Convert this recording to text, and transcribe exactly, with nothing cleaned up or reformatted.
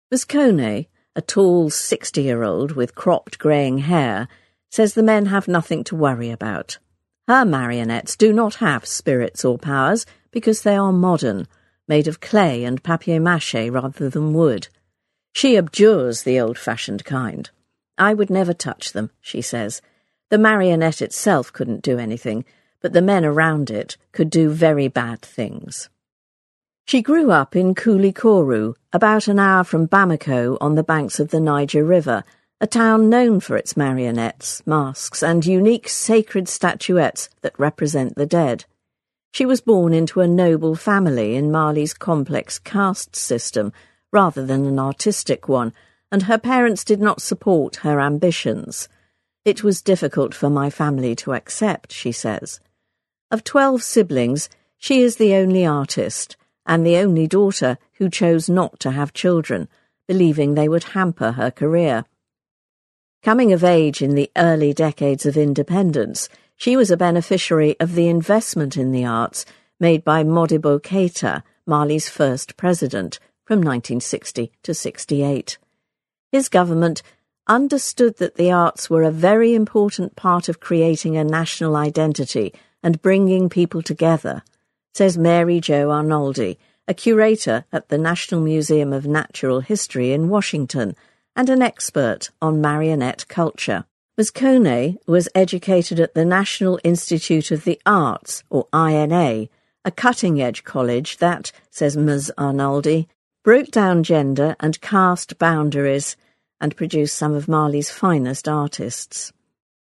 Moscone, a tall sixty-year-old with cropped greying hair, says the men have nothing to worry about. Her marionettes do not have spirits or powers because they are modern, made of clay and papier-mâché rather than wood. She abjures the old-fashioned kind. I would never touch them, she says. The marionette itself couldn't do anything, but the men around it could do very bad things. She grew up in Koulikoro, about an hour from Bamako on the banks of the Niger River, a town known for its marionettes, masks, and unique sacred statuettes that represent the dead. She was born into a noble family in Mali's complex caste system, rather than an artistic one, and her parents did not support her ambitions. It was difficult for my family to accept, she says. Of twelve siblings, she is the only artist, and the only daughter who chose not to have children, believing they would hamper her career. Coming of age in the early decades of independence, she was a beneficiary of the investment in the arts made by Modibo Keïta, Mali's first president, from nineteen sixty to sixty-eight. His government understood that the arts were a very important part of creating a national identity and bringing people together, says Mary Jo Arnoldi, a curator at the National Museum of Natural History in Washington and an expert on marionette culture. Moscone was educated at the National Institute of the Arts, or I N A, a cutting-edge college that, says Miz Arnoldi, broke down gender and caste boundaries and produced some of Mali's finest artists.